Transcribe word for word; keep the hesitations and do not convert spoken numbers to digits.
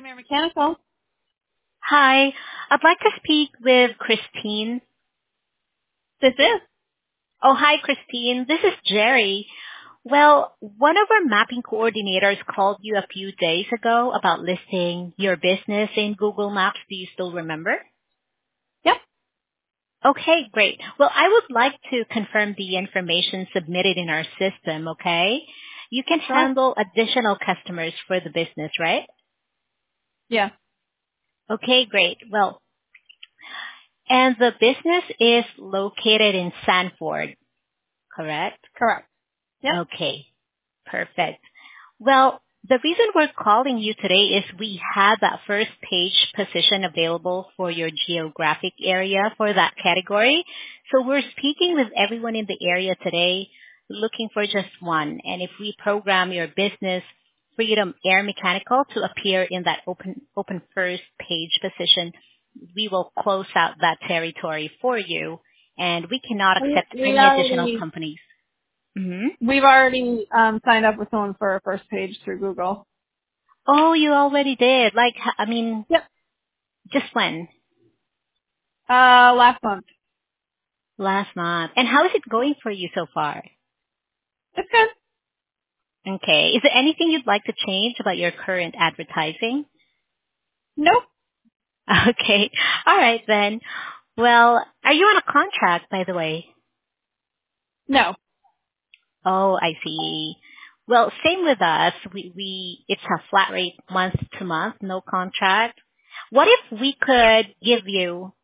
Premier Mechanical. Hi. I'd like to speak with Christine. This is. Oh, hi, Christine. This is Jerry. Well, one of our mapping coordinators called you a few days ago about listing your business in Google Maps. Do you still remember? Yep. Okay, great. Well, I would like to confirm the information submitted in our system, okay? You can Sure. handle additional customers for the business, right? Yeah. Okay, great. Well, and the business is located in Sanford, correct? Correct. Yep. Okay, perfect. Well, the reason we're calling you today is we have that first page position available for your geographic area for that category. So we're speaking with everyone in the area today looking for just one. And if we program your business Freedom Air Mechanical to appear in that open, open first page position, we will close out that territory for you. And we cannot We, accept we any additional already companies. Mm-hmm. we've already um, signed up with someone for our first page through Google. Oh, you already did. Like, h- I mean, Yep. just when? Uh, last month. Last month. And how is it going for you so far? It's good. Okay. Is there anything you'd like to change about your current advertising? Nope. Okay. All right then. Well, are you on a contract, by the way? No. Oh, I see. Well, same with us. We, we, it's a flat rate month to month, no contract. What if we could give you